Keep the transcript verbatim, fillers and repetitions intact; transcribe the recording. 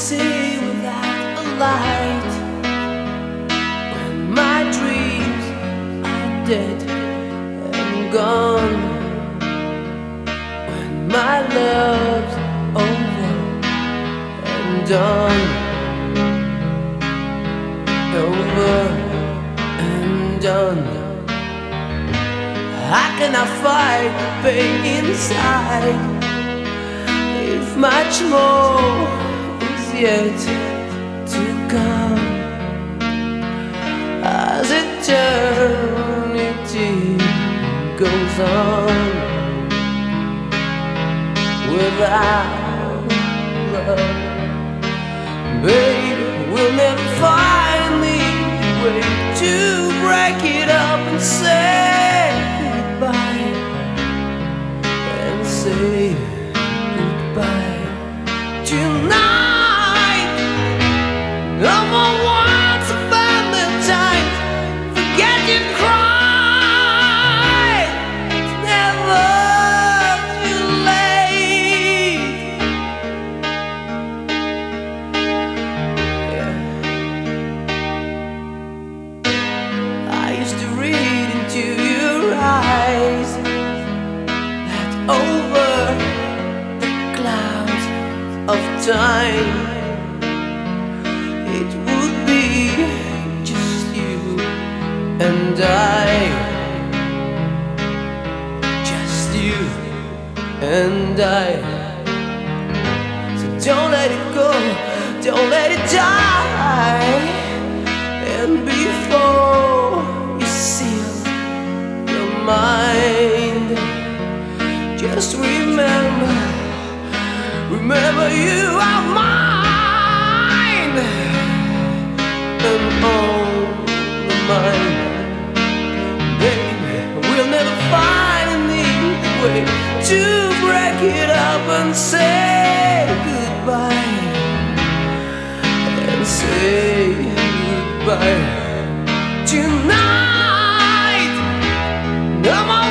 see without a light, when my dreams are dead and gone, when my love's over and done, over and done. How can I fight the pain inside if much more is yet to come? As eternity goes on without love, baby, we'll never find the way to break it up and say goodbye, and say goodbye tonight. No more words about the time. Forget you cried. It's never too late. Yeah. I used to read into your eyes that over the clouds of time it would be just you and I, just you and I. So don't let it go, don't let it die. And before you seal your mind, just remember, remember you are mine, and only mine. Baby, we'll never find an easy way to break it up and say goodbye, and say goodbye tonight. No more